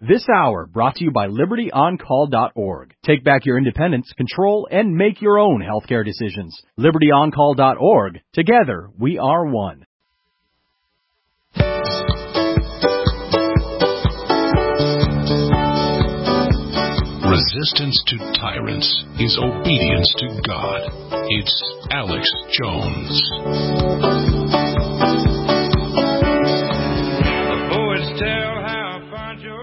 This hour brought to you by LibertyOnCall.org. Take back your independence, control, and make your own healthcare decisions. LibertyOnCall.org. Together, we are one. Resistance to tyrants is obedience to God. It's Alex Jones. The poets tell how Pancho.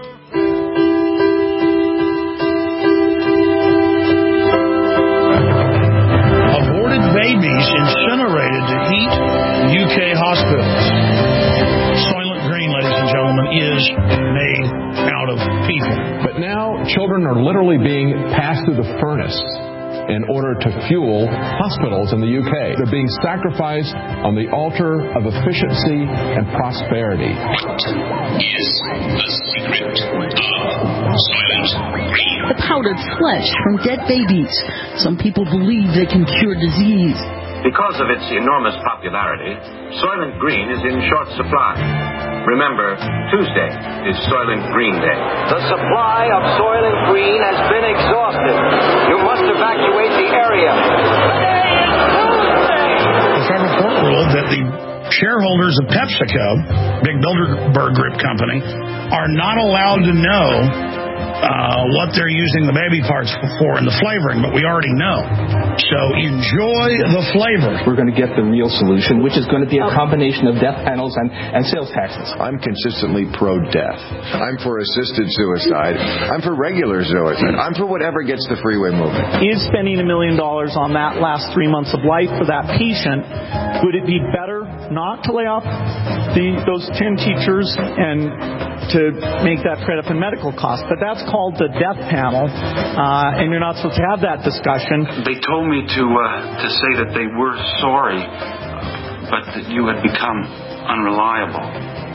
Aborted babies incinerated to heat UK hospitals. Soylent Green, ladies and gentlemen, is made out of people. But now children are literally being passed through the furnace in order to fuel hospitals in the UK. They're being sacrificed on the altar of efficiency and prosperity. What is the secret of Soylent Green? The powdered flesh from dead babies. Some people believe they can cure disease. Because of its enormous popularity, Soylent Green is in short supply. Remember, Tuesday is Soylent Green Day. The supply of Soylent Green has been exhausted. You must evacuate the area. Today is Tuesday! The federal court ruled that the shareholders of PepsiCo, big Bilderberg Group company, are not allowed to know what they're using the baby parts for in the flavoring, but we already know. So enjoy the flavor. We're going to get the real solution, which is going to be a combination of death panels and sales taxes. I'm consistently pro-death. I'm for assisted suicide. I'm for regular suicide. I'm for whatever gets the freeway moving. Is spending $1 million on that last 3 months of life for that patient, would it be better not to lay off those 10 teachers and to make that trade up in medical costs? But that's called the death panel, and you're not supposed to have that discussion. They told me to say that they were sorry, but that you had become unreliable.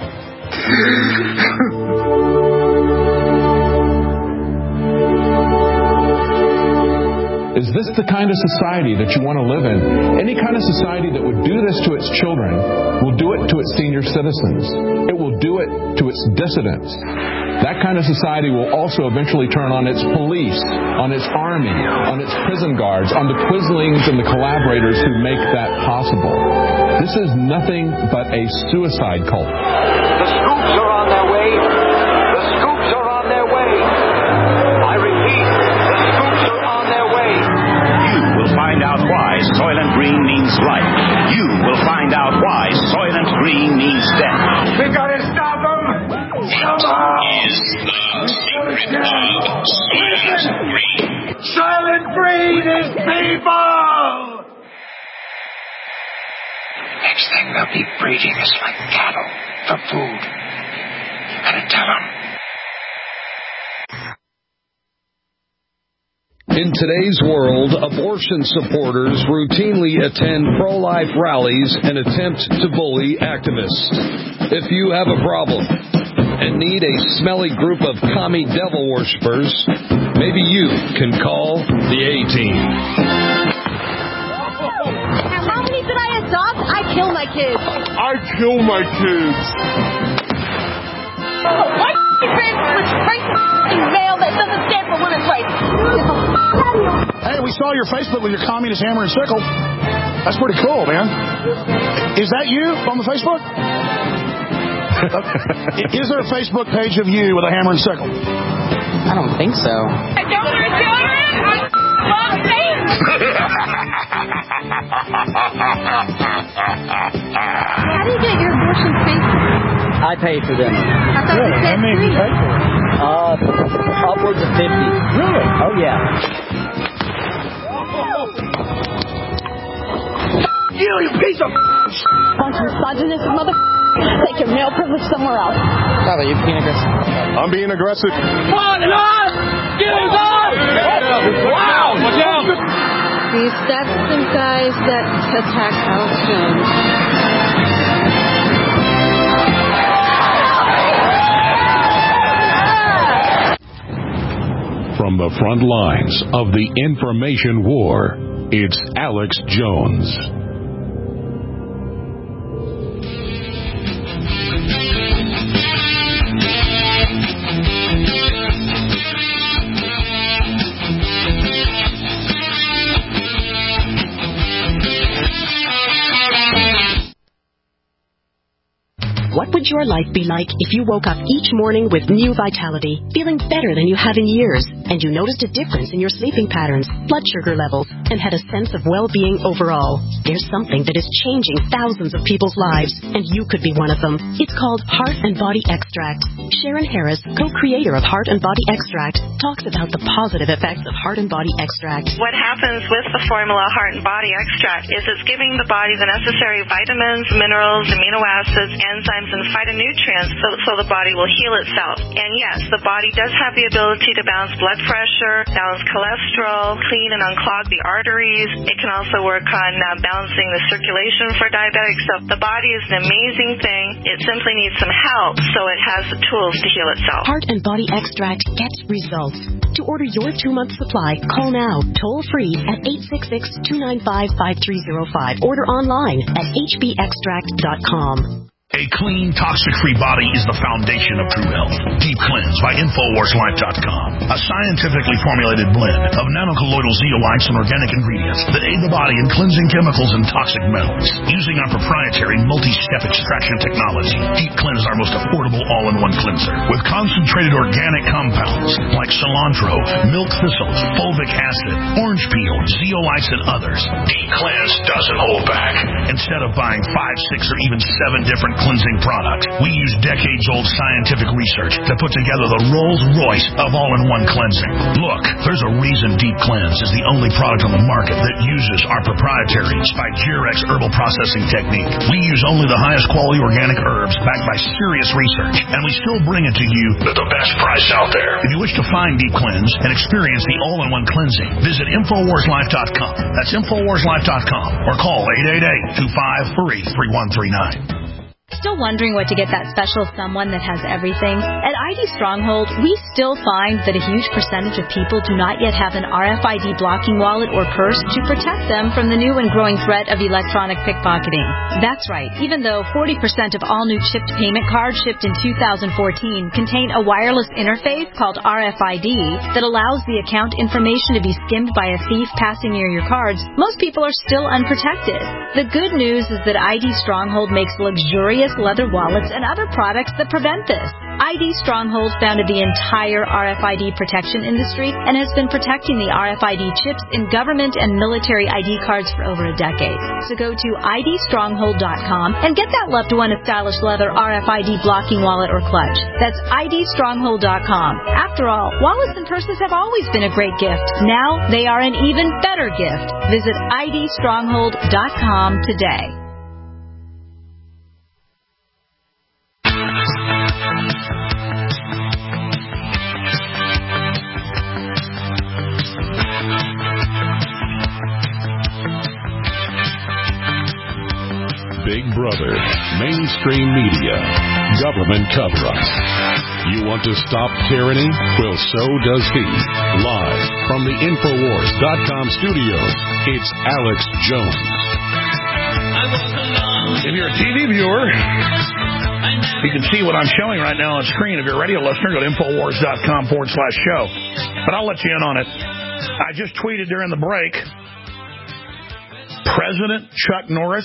Is this the kind of society that you want to live in? Any kind of society that would do this to its children will do it to its senior citizens. It will do it to its dissidents. That kind of society will also eventually turn on its police, on its army, on its prison guards, on the Quislings and the collaborators who make that possible. This is nothing but a suicide cult. The scoops are on their way. The scoops are on their way. I repeat, the scoops are on their way. You will find out why Soylent Green means life. You will find out why Soylent Green means death. We gotta stop them! What is the secret of Soylent Green? Soylent Green is people! Next thing they'll be breeding us like cattle for food. You gotta tell them. In today's world, abortion supporters routinely attend pro-life rallies and attempt to bully activists. If you have a problem and need a smelly group of commie devil worshippers, maybe you can call the A-Team. How many did I adopt? I kill my kids. I kill my kids. Why with mail that doesn't stand for women's rights? Hey, we saw your Facebook with your communist hammer and sickle. That's pretty cool, man. Is that you on the Facebook? Is there a Facebook page of you with a hammer and sickle? I don't think so. I don't want children. I love things. How do you get your abortion free? I pay for them. I thought you said free. Upwards of 50. Really? Oh, yeah. You piece of bunch of misogynist mother. Take your male privilege somewhere else. Stop it, you're being aggressive. I'm being aggressive. On and on! Get it on! Wow! Watch out! That's the guys that attack Alex Jones. From the front lines of the information war, it's Alex Jones. would your life be like if you woke up each morning with new vitality, feeling better than you have in years, and you noticed a difference in your sleeping patterns, blood sugar levels, and had a sense of well-being overall? There's something that is changing thousands of people's lives, and you could be one of them. It's called Heart and Body Extract. Sharon Harris, co-creator of Heart and Body Extract, talks about the positive effects of Heart and Body Extract. What happens with the formula Heart and Body Extract is it's giving the body the necessary vitamins, minerals, amino acids, enzymes, and phytonutrients so the body will heal itself. And yes, the body does have the ability to balance blood pressure, balance cholesterol, clean and unclog the arteries. It can also work on balancing the circulation for diabetics. So the body is an amazing thing. It simply needs some help so it has the tools to heal itself. Heart and Body Extract gets results. To order your 2-month supply, call now, toll free at 866-295-5305. Order online at hbextract.com. A clean, toxic-free body is the foundation of true health. Deep Cleanse by InfoWarsLife.com. A scientifically formulated blend of nanocolloidal zeolites and organic ingredients that aid the body in cleansing chemicals and toxic metals. Using our proprietary multi-step extraction technology, Deep Cleanse is our most affordable all-in-one cleanser. With concentrated organic compounds like cilantro, milk thistle, fulvic acid, orange peel, zeolites, and others, Deep Cleanse doesn't hold back. Instead of buying 5, 6, or even 7 different cleansing products, we use decades-old scientific research to put together the Rolls-Royce of all-in-one cleansing. Look, there's a reason Deep Cleanse is the only product on the market that uses our proprietary Spigerex herbal processing technique. We use only the highest quality organic herbs backed by serious research, and we still bring it to you at the best price out there. If you wish to find Deep Cleanse and experience the all-in-one cleansing, visit InfoWarsLife.com. That's InfoWarsLife.com or call 888-253-3139. Still wondering what to get that special someone that has everything? At ID Stronghold, we still find that a huge percentage of people do not yet have an RFID blocking wallet or purse to protect them from the new and growing threat of electronic pickpocketing. That's right. Even though 40% of all new chipped payment cards shipped in 2014 contain a wireless interface called RFID that allows the account information to be skimmed by a thief passing near your cards, most people are still unprotected. The good news is that ID Stronghold makes luxurious leather wallets and other products that prevent this. ID Stronghold founded the entire RFID protection industry and has been protecting the RFID chips in government and military ID cards for over a decade. So go to idstronghold.com and get that loved one a stylish leather RFID blocking wallet or clutch. That's idstronghold.com. After all, wallets and purses have always been a great gift. Now they are an even better gift. Visit idstronghold.com today. Big Brother, mainstream media, government cover-ups. You want to stop tyranny? Well, so does he. Live from the Infowars.com studios, it's Alex Jones. If you're a TV viewer, you can see what I'm showing right now on screen. If you're a radio listener, go to Infowars.com/show. But I'll let you in on it. I just tweeted during the break, President Chuck Norris,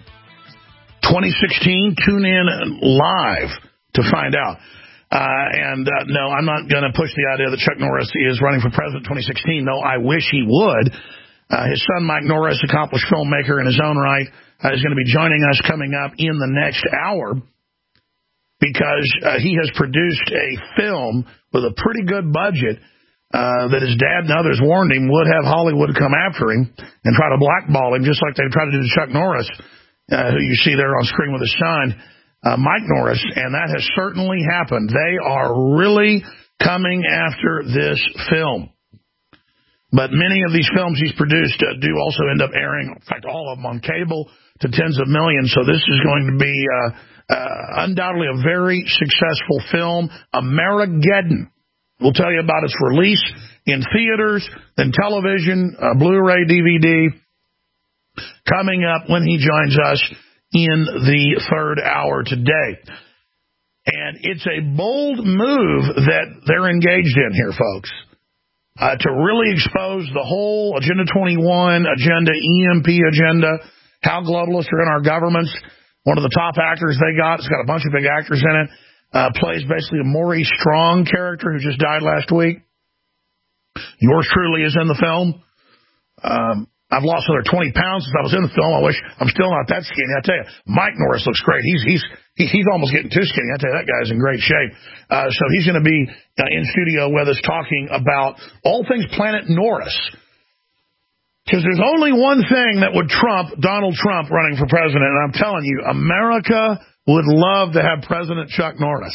2016, tune in live to find out. No, I'm not going to push the idea that Chuck Norris is running for president 2016. No, I wish he would. His son, Mike Norris, accomplished filmmaker in his own right, is going to be joining us coming up in the next hour because he has produced a film with a pretty good budget that his dad and others warned him would have Hollywood come after him and try to blackball him, just like they tried to do to Chuck Norris, who you see there on screen with his son, Mike Norris, and that has certainly happened. They are really coming after this film. But many of these films he's produced do also end up airing, in fact, all of them on cable to tens of millions. So this is going to be undoubtedly a very successful film. Amerigeddon. We'll tell you about its release in theaters, then television, Blu-ray, DVD, coming up when he joins us in the third hour today. And it's a bold move that they're engaged in here, folks, to really expose the whole Agenda 21 agenda, EMP agenda, how globalists are in our governments. one of the top actors they got. It's got a bunch of big actors in it. Plays basically a Maurice Strong character who just died last week. Yours truly is in the film. I've lost another 20 pounds since I was in the film. I wish I'm still not that skinny. I tell you, Mike Norris looks great. He's almost getting too skinny. I tell you, that guy's in great shape. So he's going to be in studio with us talking about all things Planet Norris. Because there's only one thing that would trump Donald Trump running for president, and I'm telling you, America would love to have President Chuck Norris.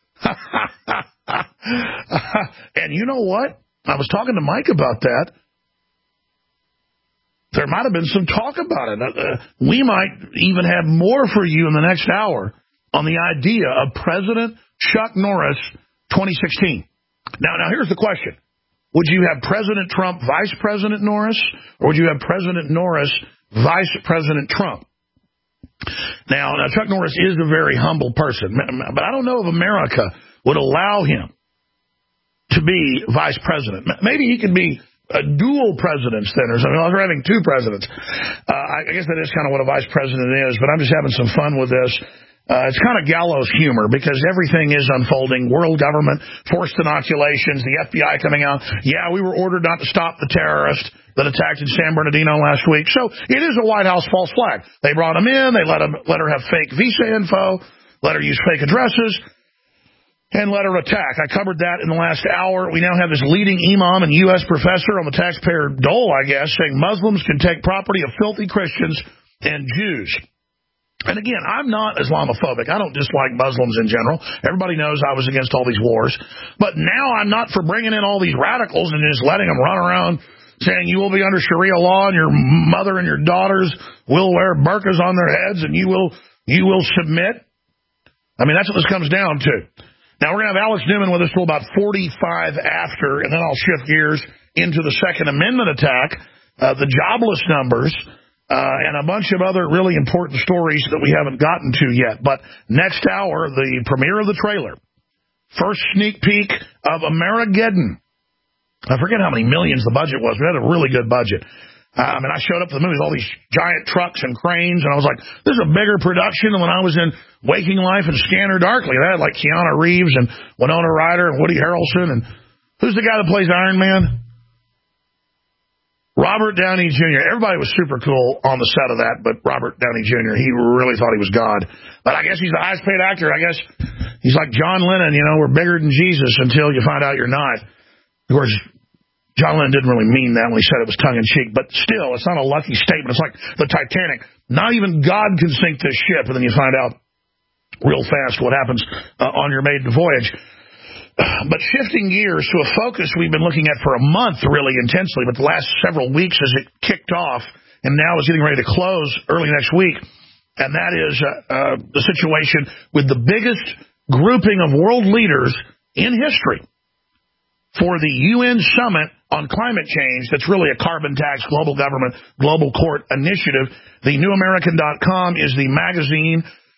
And you know what? I was talking to Mike about that. There might have been some talk about it. We might even have more for you in the next hour on the idea of President Chuck Norris 2016. Now here's the question. Would you have President Trump Vice President Norris, or would you have President Norris Vice President Trump? Now, Chuck Norris is a very humble person, but I don't know if America would allow him to be vice president. Maybe he could be a dual president then, or something. We're having two presidents. I guess that is kind of what a vice president is, but I'm just having some fun with this. It's kind of gallows humor because everything is unfolding. World government, forced inoculations, the FBI coming out. Yeah, we were ordered not to stop the terrorist that attacked in San Bernardino last week. So it is a White House false flag. They brought him in. They let her have fake visa info, let her use fake addresses, and let her attack. I covered that in the last hour. We now have this leading imam and U.S. professor on the taxpayer dole, I guess, saying Muslims can take property of filthy Christians and Jews. And again, I'm not Islamophobic. I don't dislike Muslims in general. Everybody knows I was against all these wars. But now I'm not for bringing in all these radicals and just letting them run around saying you will be under Sharia law and your mother and your daughters will wear burqas on their heads and you will submit. I mean, that's what this comes down to. Now, we're going to have Alex Newman with us till about 45 after, and then I'll shift gears into the Second Amendment attack, the jobless numbers, and a bunch of other really important stories that we haven't gotten to yet. But next hour, the premiere of the trailer. First sneak peek of Amerigeddon. I forget how many millions the budget was. We had a really good budget. I showed up to the movie with all these giant trucks and cranes, and I was like, this is a bigger production than when I was in Waking Life and Scanner Darkly. They had like Keanu Reeves and Winona Ryder and Woody Harrelson. And who's the guy that plays Iron Man? Robert Downey Jr. Everybody was super cool on the set of that, but Robert Downey Jr., he really thought he was God. But I guess he's the highest paid actor. I guess he's like John Lennon, we're bigger than Jesus until you find out you're not. Of course, John Lennon didn't really mean that when he said it was tongue-in-cheek, but still, it's not a lucky statement. It's like the Titanic. Not even God can sink this ship, and then you find out real fast what happens on your maiden voyage. But shifting gears to a focus we've been looking at for a month really intensely, but the last several weeks as it kicked off and now is getting ready to close early next week, and that is the situation with the biggest grouping of world leaders in history for the UN Summit on Climate Change. That's really a carbon tax, global government, global court initiative. The NewAmerican.com is the magazine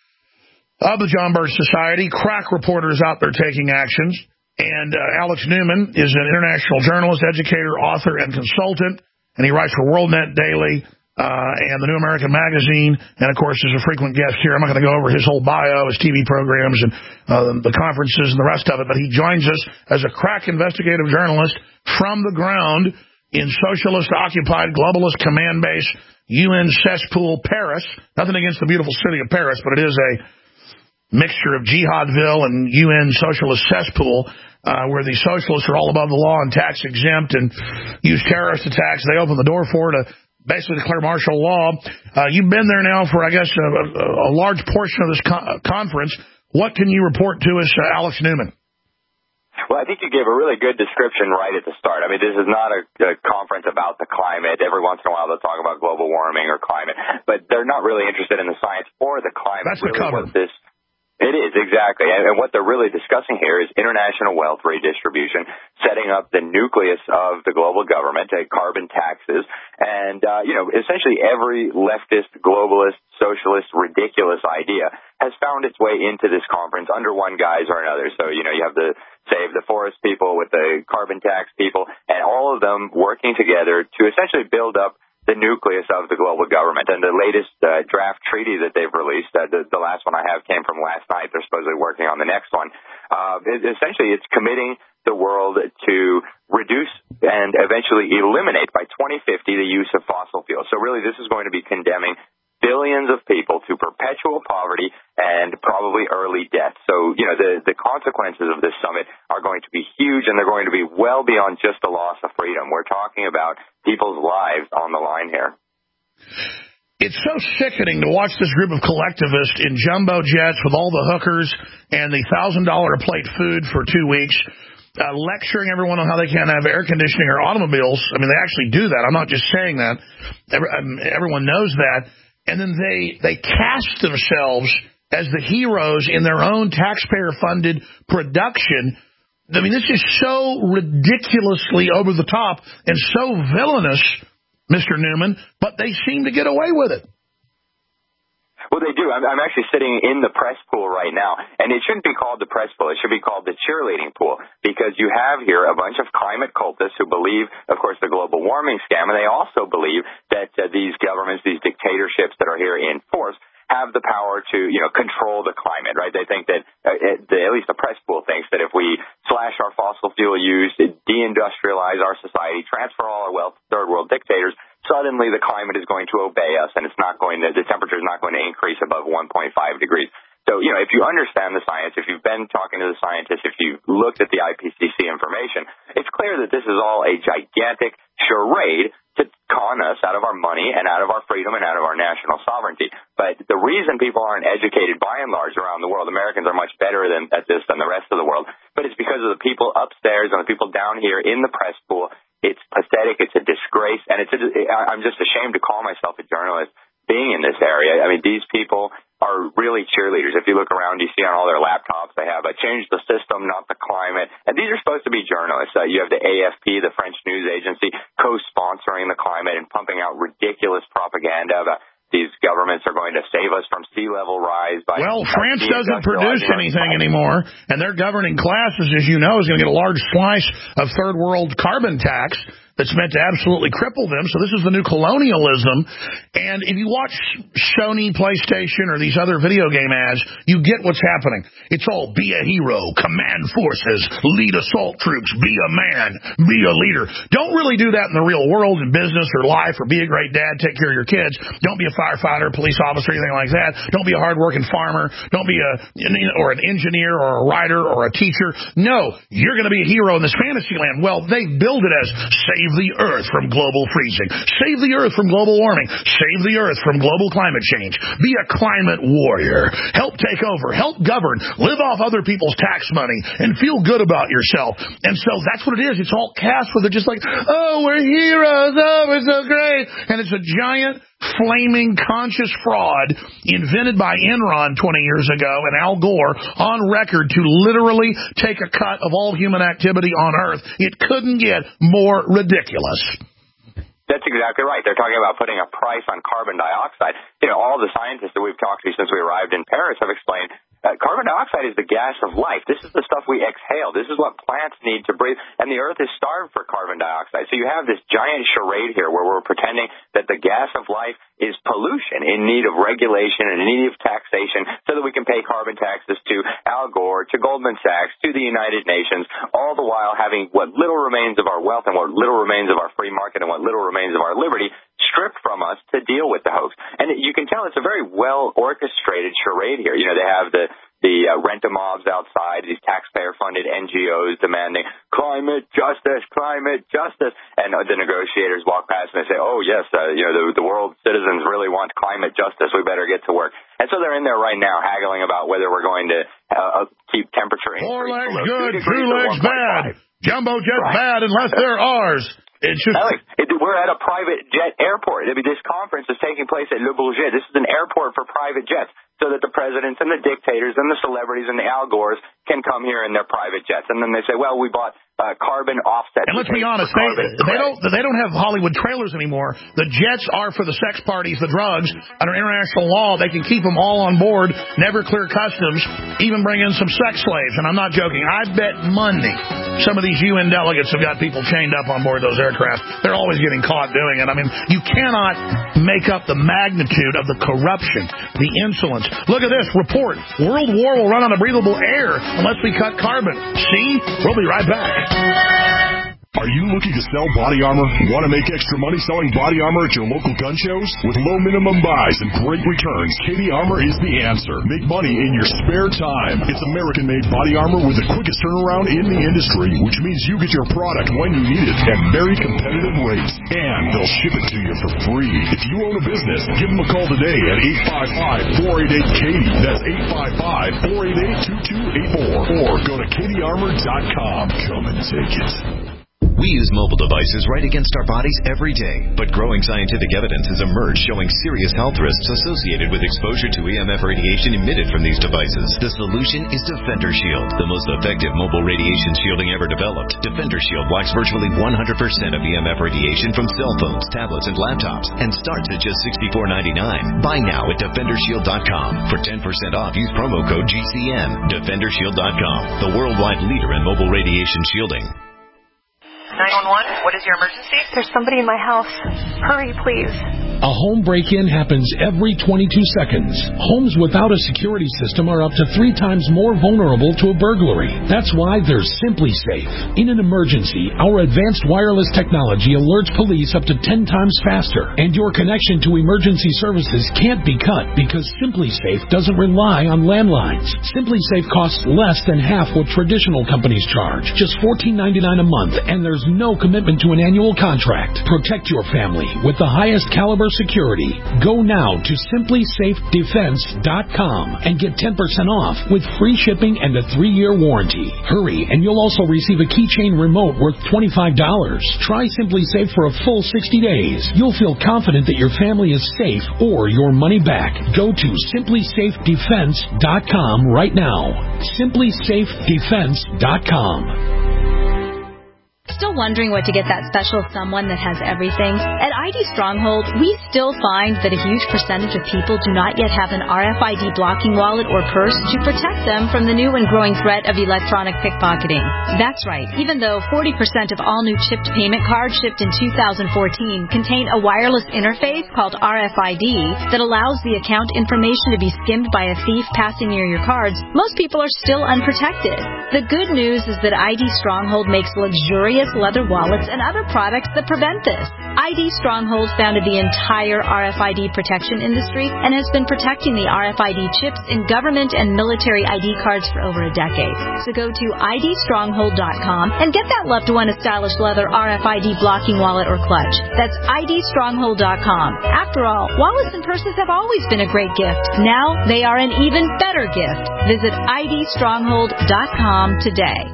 of the John Birch Society. Crack reporters out there taking actions. And Alex Newman is an international journalist, educator, author, and consultant. And he writes for WorldNet Daily and the New American Magazine. And, of course, is a frequent guest here. I'm not going to go over his whole bio, his TV programs, and the conferences and the rest of it. But he joins us as a crack investigative journalist from the ground in socialist-occupied, globalist command base, UN cesspool Paris. Nothing against the beautiful city of Paris, but it is a mixture of Jihadville and UN socialist cesspool, where the socialists are all above the law and tax exempt and use terrorist attacks. They open the door for to basically declare martial law. You've been there now for, I guess, a large portion of this conference. What can you report to us, Alex Newman? Well, I think you gave a really good description right at the start. I mean, this is not a conference about the climate. Every once in a while they'll talk about global warming or climate, but they're not really interested in the science or the climate. That's the cover. It is, exactly. And what they're really discussing here is international wealth redistribution, setting up the nucleus of the global government, carbon taxes, and, essentially every leftist, globalist, socialist, ridiculous idea has found its way into this conference under one guise or another. So, you have the Save the Forest people with the carbon tax people, and all of them working together to essentially build up the nucleus of the global government. And the latest draft treaty that they've released. The last one I have came from last night. They're supposedly working on the next one. Essentially, it's committing the world to reduce and eventually eliminate by 2050 the use of fossil fuels. So really, this is going to be condemning billions of people to perpetual poverty and probably early death. So, the consequences of this summit are going to be huge, and they're going to be well beyond just the loss of freedom. We're talking about people's lives on the line here. It's so sickening to watch this group of collectivists in jumbo jets with all the hookers and the $1,000 a plate food for 2 weeks, lecturing everyone on how they can't have air conditioning or automobiles. I mean, they actually do that. I'm not just saying that. Everyone knows that. And then they cast themselves as the heroes in their own taxpayer-funded production. I mean, this is so ridiculously over the top and so villainous, Mr. Newman, but they seem to get away with it. Well, they do. I'm actually sitting in the press pool right now, and it shouldn't be called the press pool. It should be called the cheerleading pool, because you have here a bunch of climate cultists who believe, of course, the global warming scam, and they also believe that these governments, these dictatorships that are here in force, have the power to, control the climate, right? They think that, at least the press pool thinks that if we slash our fossil fuel use, deindustrialize our society, transfer all our wealth to third world dictators, suddenly the climate is going to obey us, and the temperature is not going to increase above 1.5 degrees. So, if you understand the science, if you've been talking to the scientists, if you've looked at the IPCC information, it's clear that this is all a gigantic charade to con us out of our money and out of our freedom and out of our national sovereignty. But the reason people aren't educated by and large around the world, Americans are much better at this than the rest of the world, but it's because of the people upstairs and the people down here in the press pool. It's pathetic. It's a disgrace. And I'm just ashamed to call myself a journalist being in this area. I mean, these people are really cheerleaders. If you look around, you see on all their laptops, they have change the system, not the climate. And these are supposed to be journalists. You have the AFP, the French news agency, co-sponsoring the climate and pumping out ridiculous propaganda about these governments are going to save us from sea level rise. Well, France doesn't produce anything anymore, and their governing classes, as you know, is going to get a large slice of third world carbon tax that's meant to absolutely cripple them. So this is the new colonialism. And if you watch Sony, PlayStation, or these other video game ads, you get what's happening. It's all be a hero, command forces, lead assault troops, be a man, be a leader. Don't really do that in the real world, in business or life, or be a great dad, take care of your kids. Don't be a firefighter, police officer, anything like that. Don't be a hardworking farmer. Don't be an engineer or a writer or a teacher. No, you're going to be a hero in this fantasy land. Well, they build it as save the earth from global freezing. Save the earth from global warming. Save the earth from global climate change. Be a climate warrior. Help take over. Help govern. Live off other people's tax money and feel good about yourself. And so that's what it is. It's all cast with it just like, oh, we're heroes. Oh, we're so great. And it's a giant flaming conscious fraud invented by Enron 20 years ago and Al Gore on record to literally take a cut of all human activity on Earth. It couldn't get more ridiculous. That's exactly right. They're talking about putting a price on carbon dioxide. All the scientists that we've talked to since we arrived in Paris have explained carbon dioxide is the gas of life. This is the stuff we exhale. This is what plants need to breathe. And the earth is starved for carbon dioxide. So you have this giant charade here where we're pretending that the gas of life is pollution in need of regulation and in need of taxation so that we can pay carbon taxes to Al Gore, to Goldman Sachs, to the United Nations, all the while having what little remains of our wealth and what little remains of our free market and what little remains of our liberty stripped from us to deal with the hoax. And you can tell it's a very well orchestrated charade here. They have the rent-a-mobs outside, these taxpayer-funded NGOs demanding climate justice, and the negotiators walk past and they say, oh, yes, the world's citizens really want climate justice. We better get to work. And so they're in there right now haggling about whether we're going to keep temperature increase. 4 legs good, 2 legs bad. Jumbo jets bad unless they're ours. It's just, Alex, we're at a private jet airport. This conference is taking place at Le Bourget. This is an airport for private jets so that the presidents and the dictators and the celebrities and the Al Gores can come here in their private jets. And then they say, well, we bought carbon offsets. And let's be honest, they don't have Hollywood trailers anymore. The jets are for the sex parties, the drugs. Under international law, they can keep them all on board, never clear customs, even bring in some sex slaves. And I'm not joking. I bet money some of these UN delegates have got people chained up on board those aircraft. They're always getting caught doing it. I mean, you cannot make up the magnitude of the corruption, the insolence. Look at this report. World war will run on breathable air unless we cut carbon. See? We'll be right back. Are you looking to sell body armor? Want to make extra money selling body armor at your local gun shows? With low minimum buys and great returns, KD Armor is the answer. Make money in your spare time. It's American-made body armor with the quickest turnaround in the industry, which means you get your product when you need it at very competitive rates. And they'll ship it to you for free. If you own a business, give them a call today at 855-488-KD. That's 855-488-2284. Or go to KDArmor.com. Come and take it. We use mobile devices right against our bodies every day, but growing scientific evidence has emerged showing serious health risks associated with exposure to EMF radiation emitted from these devices. The solution is Defender Shield, the most effective mobile radiation shielding ever developed. Defender Shield blocks virtually 100% of EMF radiation from cell phones, tablets, and laptops, and starts at just $64.99. Buy now at DefenderShield.com. For 10% off, use promo code GCN. DefenderShield.com, the worldwide leader in mobile radiation shielding. 911, what is your emergency? There's somebody in my house. Hurry, please. A home break-in happens every 22 seconds. Homes without a security system are up to 3 times more vulnerable to a burglary. That's why there's SimpliSafe. In an emergency, our advanced wireless technology alerts police up to 10 times faster, and your connection to emergency services can't be cut because SimpliSafe doesn't rely on landlines. SimpliSafe costs less than half what traditional companies charge, just $14.99 a month, and there's no commitment to an annual contract. Protect your family with the highest caliber security. Go now to simplysafedefense.com and get 10% off with free shipping and a 3-year warranty. Hurry, and you'll also receive a keychain remote worth $25. Try SimpliSafe for a full 60 days. You'll feel confident that your family is safe or your money back. Go to simplysafedefense.com right now. simplysafedefense.com. Still wondering what to get that special someone that has everything? At ID Stronghold, we still find that a huge percentage of people do not yet have an RFID blocking wallet or purse to protect them from the new and growing threat of electronic pickpocketing. That's right. Even though 40% of all new chipped payment cards shipped in 2014 contain a wireless interface called RFID that allows the account information to be skimmed by a thief passing near your cards, most people are still unprotected. The good news is that ID Stronghold makes luxurious leather wallets and other products that prevent this. ID Stronghold founded the entire RFID protection industry and has been protecting the RFID chips in government and military ID cards for over a decade. So go to idstronghold.com and get that loved one a stylish leather RFID blocking wallet or clutch. That's idstronghold.com. After all, wallets and purses have always been a great gift. Now they are an even better gift. Visit idstronghold.com today.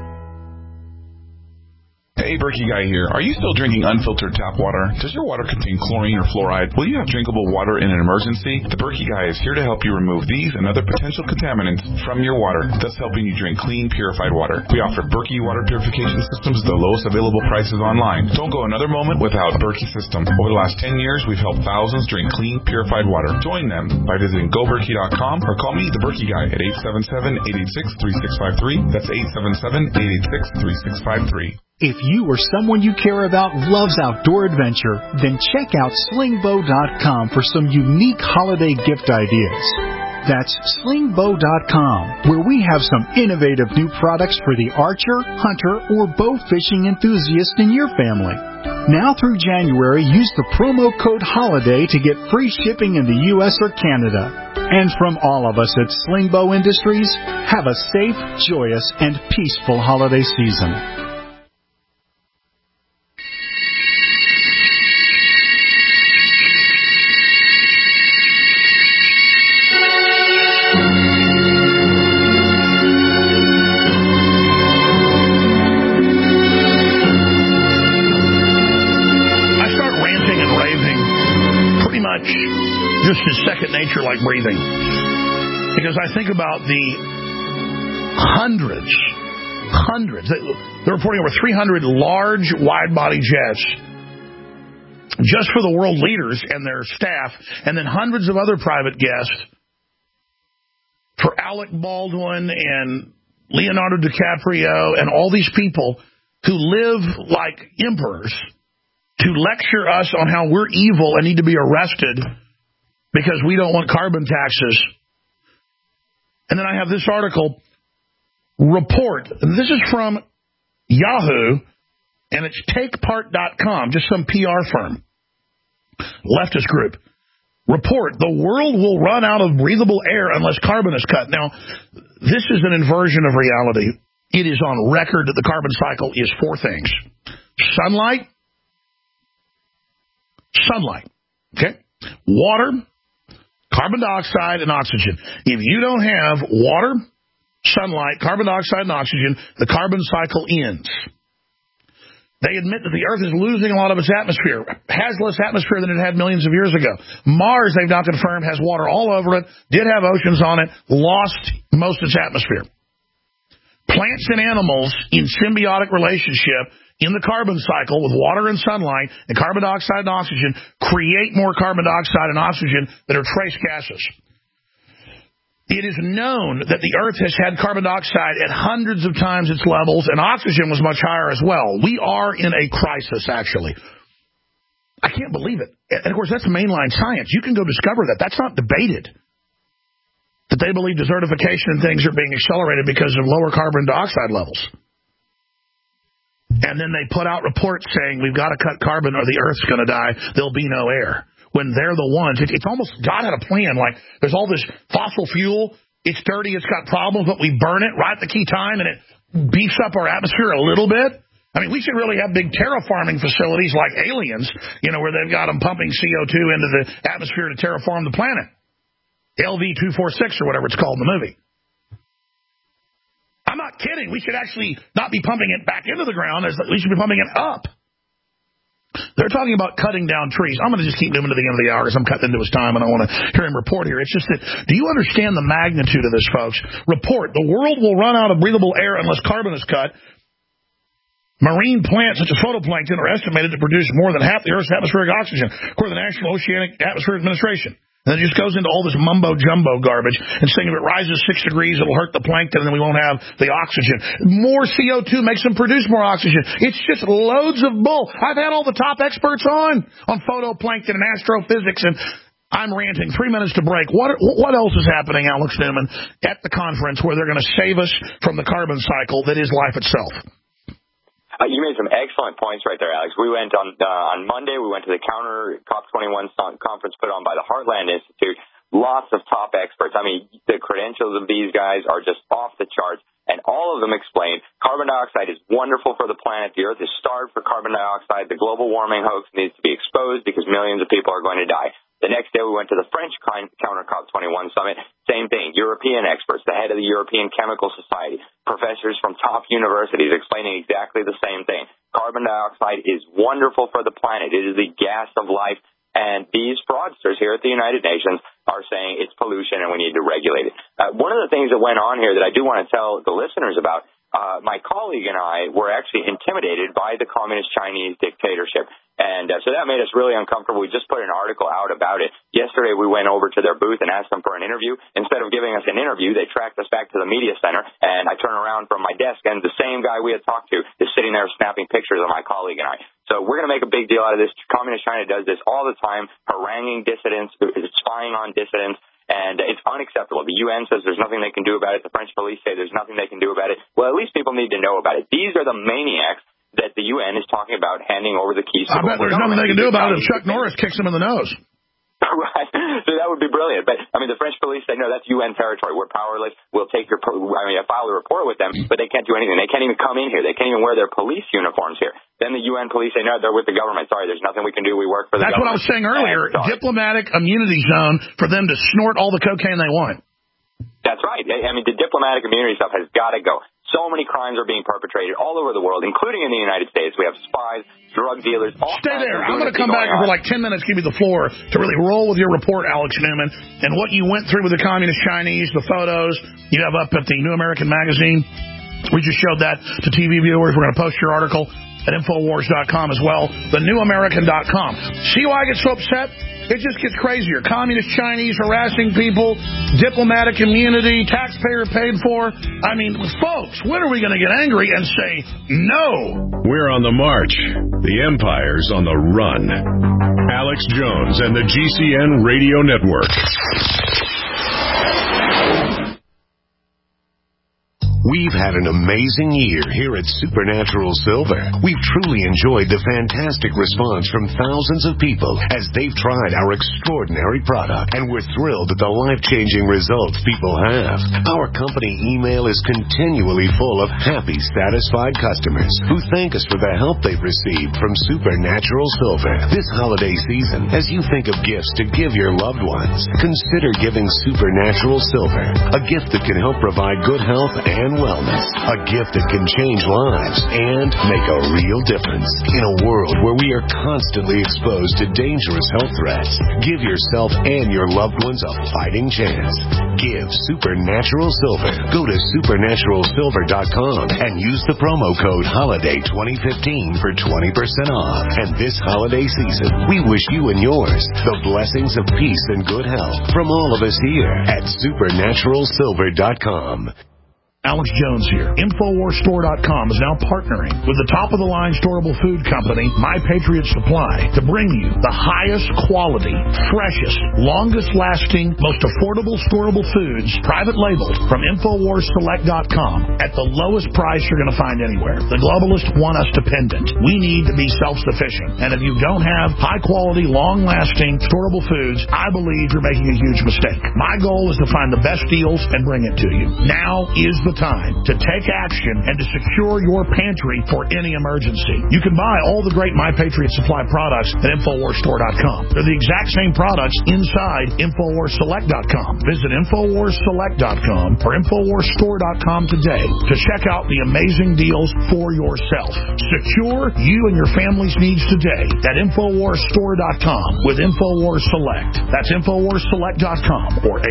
Hey, Berkey Guy here. Are you still drinking unfiltered tap water? Does your water contain chlorine or fluoride? Will you have drinkable water in an emergency? The Berkey Guy is here to help you remove these and other potential contaminants from your water, thus helping you drink clean, purified water. We offer Berkey water purification systems at the lowest available prices online. Don't go another moment without Berkey system. Over the last 10 years, we've helped thousands drink clean, purified water. Join them by visiting GoBerkey.com or call me, the Berkey Guy, at 877-886-3653. That's 877-886-3653. If you or someone you care about loves outdoor adventure, then check out slingbow.com for some unique holiday gift ideas. That's slingbow.com, where we have some innovative new products for the archer, hunter, or bow fishing enthusiast in your family. Now through January, use the promo code HOLIDAY to get free shipping in the U.S. or Canada. And from all of us at Slingbow Industries, have a safe, joyous, and peaceful holiday season. Just as second nature like breathing. Because I think about the hundreds. They're reporting over 300 large wide-body jets just for the world leaders and their staff, and then hundreds of other private guests for Alec Baldwin and Leonardo DiCaprio and all these people who live like emperors to lecture us on how we're evil and need to be arrested because we don't want carbon taxes. And then I have this article, report, and this is from Yahoo, and it's takepart.com, just some PR firm, leftist group. Report, the world will run out of breathable air unless carbon is cut. Now, this is an inversion of reality. It is on record that the carbon cycle is 4 things. Sunlight, okay? Water, carbon dioxide, and oxygen. If you don't have water, sunlight, carbon dioxide, and oxygen, the carbon cycle ends. They admit that the Earth is losing a lot of its atmosphere, has less atmosphere than it had millions of years ago. Mars, they've now confirmed, has water all over it, did have oceans on it, lost most of its atmosphere. Plants and animals in symbiotic relationship in the carbon cycle with water and sunlight and carbon dioxide and oxygen create more carbon dioxide and oxygen that are trace gases. It is known that the Earth has had carbon dioxide at hundreds of times its levels, and oxygen was much higher as well. We are in a crisis, actually. I can't believe it. And, of course, that's mainline science. You can go discover that. That's not debated. That they believe desertification and things are being accelerated because of lower carbon dioxide levels. And then they put out reports saying we've got to cut carbon or the Earth's going to die. There'll be no air. When they're the ones, it's almost God had a plan. Like there's all this fossil fuel. It's dirty. It's got problems, but we burn it right at the key time, and it beefs up our atmosphere a little bit. I mean, we should really have big terraforming facilities like aliens, where they've got them pumping CO2 into the atmosphere to terraform the planet. LV-246 or whatever it's called in the movie. I'm not kidding. We should actually not be pumping it back into the ground. We should be pumping it up. They're talking about cutting down trees. I'm going to just keep moving to the end of the hour because I'm cutting into his time and I want to hear him report here. It's just that, do you understand the magnitude of this, folks? Report, the world will run out of breathable air unless carbon is cut. Marine plants such as phytoplankton are estimated to produce more than half the Earth's atmospheric oxygen, according to the National Oceanic Atmospheric Administration. And it just goes into all this mumbo-jumbo garbage and saying if it rises 6 degrees, it'll hurt the plankton and then we won't have the oxygen. More CO2 makes them produce more oxygen. It's just loads of bull. I've had all the top experts on photoplankton and astrophysics, and I'm ranting. 3 minutes to break. What else is happening, Alex Newman, at the conference where they're going to save us from the carbon cycle that is life itself? You made some excellent points right there, Alex. We went on Monday. We went to the Counter COP21 conference put on by the Heartland Institute. Lots of top experts. I mean, the credentials of these guys are just off the charts, and all of them explain carbon dioxide is wonderful for the planet. The Earth is starved for carbon dioxide. The global warming hoax needs to be exposed because millions of people are going to die. The next day, we went to the French Counter COP21 summit. Same thing. European experts, the head of the European Chemical Society, professors from top universities explaining exactly the same thing. Carbon dioxide is wonderful for the planet. It is the gas of life. And these fraudsters here at the United Nations are saying it's pollution and we need to regulate it. One of the things that went on here that I do want to tell the listeners about, my colleague and I were actually intimidated by the communist Chinese dictatorship. And so that made us really uncomfortable. We just put an article out about it. Yesterday, we went over to their booth and asked them for an interview. Instead of giving us an interview, they tracked us back to the media center. And I turn around from my desk, and the same guy we had talked to is sitting there snapping pictures of my colleague and I. So we're going to make a big deal out of this. Communist China does this all the time, haranguing dissidents, spying on dissidents. And it's unacceptable. The UN says there's nothing they can do about it. The French police say there's nothing they can do about it. Well, at least people need to know about it. These are the maniacs that the UN is talking about handing over the keys to. I bet there's nothing they can do about it if Chuck Norris kicks them in the nose. Right. So that would be brilliant. But, I mean, the French police say, no, that's UN territory. We're powerless. We'll take I file a report with them, but they can't do anything. They can't even come in here. They can't even wear their police uniforms here. Then the UN police say, no, they're with the government. Sorry, there's nothing we can do. We work for the government. That's what I was saying earlier. Diplomatic immunity zone for them to snort all the cocaine they want. That's right. I mean, the diplomatic immunity stuff has got to go. So many crimes are being perpetrated all over the world, including in the United States. We have spies, drug dealers. Stay there. I'm going to come back for like 10 minutes, give you the floor to really roll with your report, Alex Newman, and what you went through with the Communist Chinese, the photos you have up at the New American Magazine. We just showed that to TV viewers. We're going to post your article at Infowars.com as well, thenewamerican.com. See why I get so upset? It just gets crazier. Communist Chinese harassing people, diplomatic immunity, taxpayer paid for. I mean, folks, when are we going to get angry and say no? We're on the march. The empire's on the run. Alex Jones and the GCN Radio Network. We've had an amazing year here at Supernatural Silver. We've truly enjoyed the fantastic response from thousands of people as they've tried our extraordinary product, and we're thrilled at the life-changing results people have. Our company email is continually full of happy, satisfied customers who thank us for the help they've received from Supernatural Silver. This holiday season, as you think of gifts to give your loved ones, consider giving Supernatural Silver, a gift that can help provide good health and wellness, a gift that can change lives and make a real difference. In a world where we are constantly exposed to dangerous health threats, give yourself and your loved ones a fighting chance. Give Supernatural Silver. Go to supernaturalsilver.com and use the promo code HOLIDAY2015 for 20% off. And this holiday season, we wish you and yours the blessings of peace and good health from all of us here at supernaturalsilver.com. Alex Jones here. InfoWarsStore.com is now partnering with the top-of-the-line storable food company, My Patriot Supply, to bring you the highest quality, freshest, longest-lasting, most affordable storable foods, private labeled, from InfoWarsSelect.com at the lowest price you're going to find anywhere. The globalists want us dependent. We need to be self-sufficient. And if you don't have high-quality, long-lasting, storable foods, I believe you're making a huge mistake. My goal is to find the best deals and bring it to you. Now is the time to take action and to secure your pantry for any emergency. You can buy all the great My Patriot Supply products at InfoWarsStore.com. They're the exact same products inside InfoWarsSelect.com. Visit InfoWarsSelect.com or InfoWarsStore.com today to check out the amazing deals for yourself. Secure you and your family's needs today at InfoWarsStore.com with InfoWars Select. That's InfoWarsSelect.com or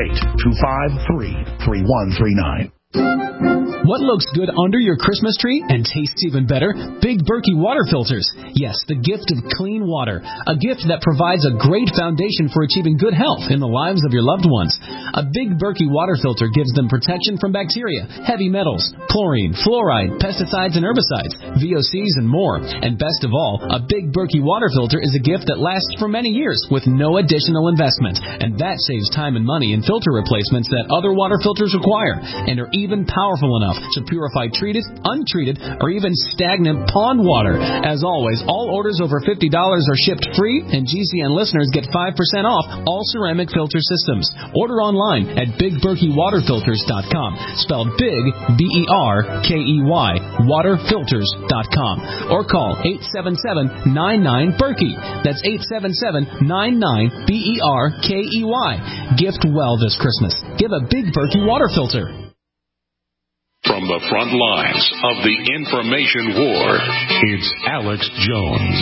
888-253-3139. What looks good under your Christmas tree and tastes even better? Big Berkey water filters. Yes, the gift of clean water. A gift that provides a great foundation for achieving good health in the lives of your loved ones. A Big Berkey water filter gives them protection from bacteria, heavy metals, chlorine, fluoride, pesticides and herbicides, VOCs and more. And best of all, a Big Berkey water filter is a gift that lasts for many years with no additional investment. And that saves time and money in filter replacements that other water filters require and are even powerful enough to purify treated, untreated, or even stagnant pond water. As always, all orders over $50 are shipped free, and GCN listeners get 5% off all ceramic filter systems. Order online at BigBerkeyWaterFilters.com, spelled Big, B-E-R-K-E-Y, waterfilters.com, or call 877-99-BERKEY. That's 877-99-BERKEY. Gift well this Christmas. Give a Big Berkey water filter. From the front lines of the information war, it's Alex Jones.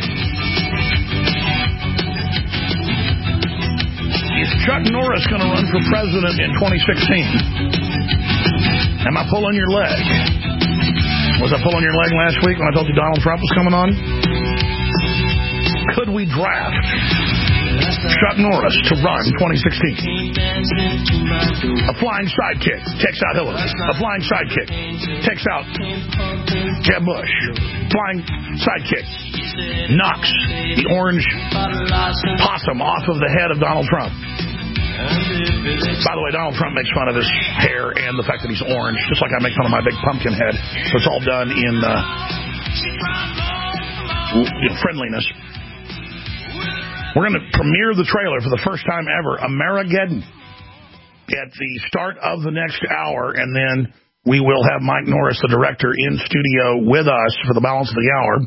Is Chuck Norris going to run for president in 2016? Am I pulling your leg? Was I pulling your leg last week when I told you Donald Trump was coming on? Could we draft Chuck Norris to run 2016? A flying sidekick takes out Hillary. A flying sidekick takes out Jeb Bush. Flying sidekick knocks the orange possum off of the head of Donald Trump. By the way, Donald Trump makes fun of his hair and the fact that he's orange, just like I make fun of my big pumpkin head. So it's all done in friendliness. We're going to premiere the trailer for the first time ever, Amerigeddon, at the start of the next hour, and then we will have Mike Norris, the director, in studio with us for the balance of the hour.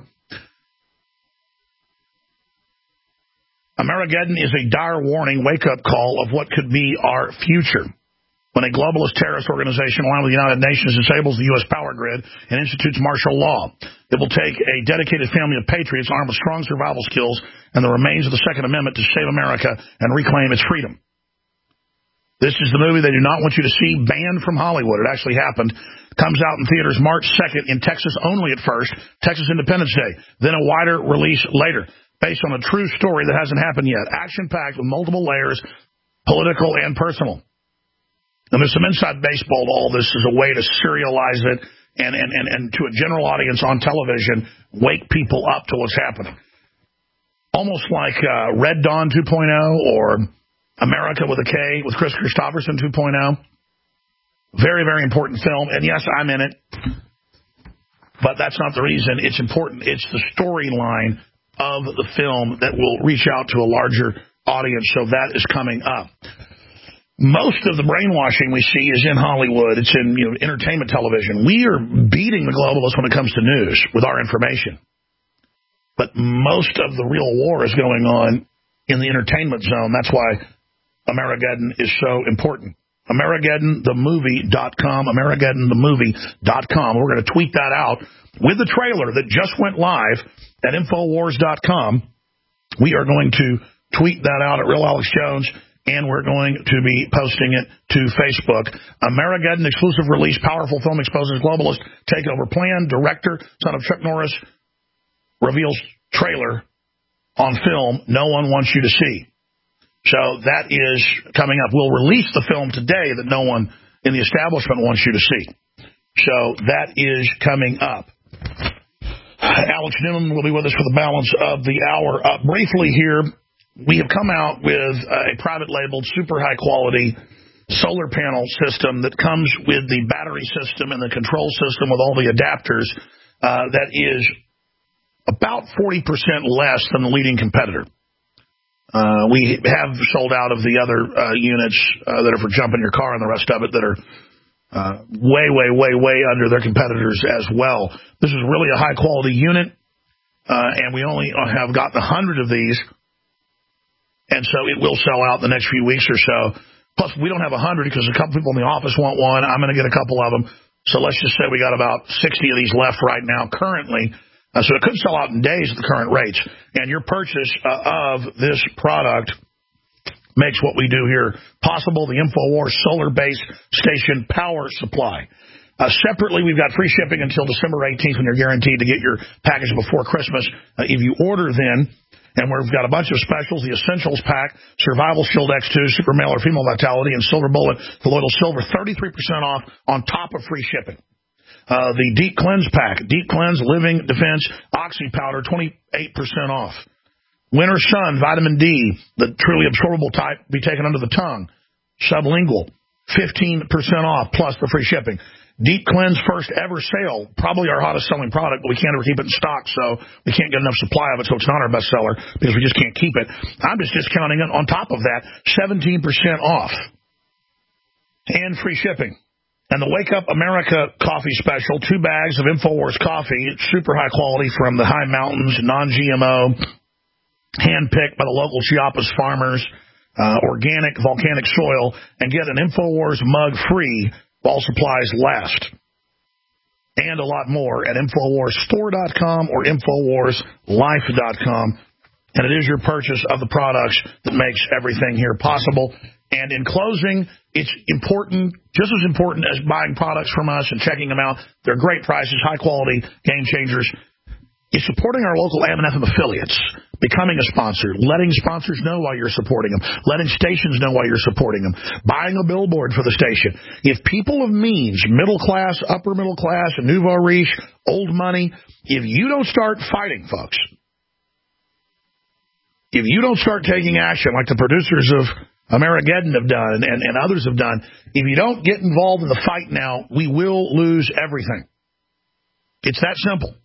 Amerigeddon is a dire warning wake-up call of what could be our future. when a globalist terrorist organization aligned with the United Nations disables the U.S. power grid and institutes martial law. It will take a dedicated family of patriots armed with strong survival skills and the remains of the Second Amendment to save America and reclaim its freedom. This is the movie they do not want you to see, banned from Hollywood. It actually happened. Comes out in theaters March 2nd in Texas only at first, Texas Independence Day, then a wider release later, based on a true story that hasn't happened yet. Action-packed with multiple layers, political and personal. And there's some inside baseball to all this as a way to serialize it and to a general audience on television, wake people up to what's happening. Almost like Red Dawn 2.0 or America with a K with Chris Christopherson 2.0. Very, very important film. And yes, I'm in it. But that's not the reason it's important. It's the storyline of the film that will reach out to a larger audience. So that is coming up. Most of the brainwashing we see is in Hollywood. It's in entertainment television. We are beating the globalists when it comes to news with our information. But most of the real war is going on in the entertainment zone. That's why Amerigeddon is so important. AmerigeddonTheMovie.com, AmerigeddonTheMovie.com. We're going to tweet that out with the trailer that just went live at Infowars.com. We are going to tweet that out at Real Alex Jones, and we're going to be posting it to Facebook. Amerigeddon exclusive release, powerful film exposes globalist takeover plan. Director, son of Chuck Norris, reveals trailer on film no one wants you to see. So that is coming up. We'll release the film today that no one in the establishment wants you to see. So that is coming up. Alex Newman will be with us for the balance of the hour. Briefly here, we have come out with a private labeled super high quality solar panel system that comes with the battery system and the control system with all the adapters that is about 40% less than the leading competitor. We have sold out of the other units that are for jumping your car and the rest of it that are way under their competitors as well. This is really a high-quality unit, and we only have gotten 100 of these, and so it will sell out in the next few weeks or so. Plus, we don't have 100 because a couple people in the office want one. I'm going to get a couple of them. So let's just say we got about 60 of these left right now currently. So it could sell out in days at the current rates. And your purchase of this product makes what we do here possible, the InfoWars Solar Base Station Power Supply. Separately, we've got free shipping until December 18th when you're guaranteed to get your package before Christmas. If you order then, and we've got a bunch of specials, the Essentials Pack, Survival Shield X2, Super Male or Female Vitality, and Silver Bullet, Colloidal Silver, 33% off on top of free shipping. The Deep Cleanse Pack, Deep Cleanse, Living Defense, Oxy Powder, 28% off. Winter Sun, Vitamin D, the truly absorbable type, be taken under the tongue. Sublingual, 15% off, plus the free shipping. Deep Cleanse first ever sale, probably our hottest selling product, but we can't ever keep it in stock, so we can't get enough supply of it, so it's not our best seller because we just can't keep it. I'm just discounting it on top of that, 17% off. And free shipping. And the Wake Up America coffee special, 2 bags of InfoWars coffee. It's super high quality from the high mountains, non-GMO, hand-picked by the local Chiapas farmers, organic, volcanic soil, and get an InfoWars mug free while supplies last. And a lot more at InfoWarsStore.com or InfoWarsLife.com. And it is your purchase of the products that makes everything here possible. And in closing, it's important, just as important as buying products from us and checking them out. They're great prices, high quality, game changers. It's supporting our local AM/FM affiliates, becoming a sponsor, letting sponsors know why you're supporting them, letting stations know why you're supporting them, buying a billboard for the station. If people of means, middle class, upper middle class, nouveau riche, old money, if you don't start fighting, folks, if you don't start taking action like the producers of Amerigeddon have done and others have done, if you don't get involved in the fight now, we will lose everything. It's that simple.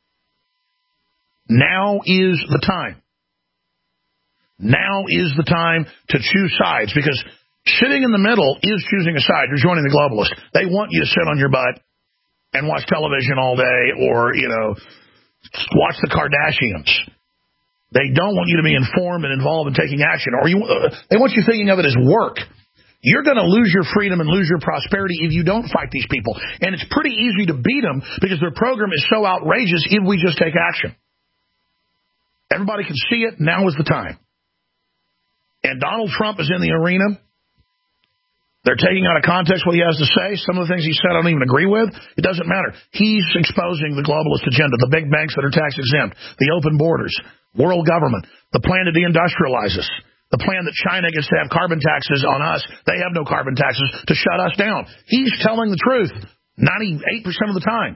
Now is the time. Now is the time to choose sides, because sitting in the middle is choosing a side. You're joining the globalists. They want you to sit on your butt and watch television all day or, watch the Kardashians. They don't want you to be informed and involved in taking action. Or they want you thinking of it as work. You're going to lose your freedom and lose your prosperity if you don't fight these people. And it's pretty easy to beat them because their program is so outrageous if we just take action. Everybody can see it. Now is the time. And Donald Trump is in the arena. They're taking out of context what he has to say. Some of the things he said I don't even agree with. It doesn't matter. He's exposing the globalist agenda, the big banks that are tax exempt, the open borders, world government, the plan to deindustrialize us, the plan that China gets to have carbon taxes on us. They have no carbon taxes to shut us down. He's telling the truth 98% of the time.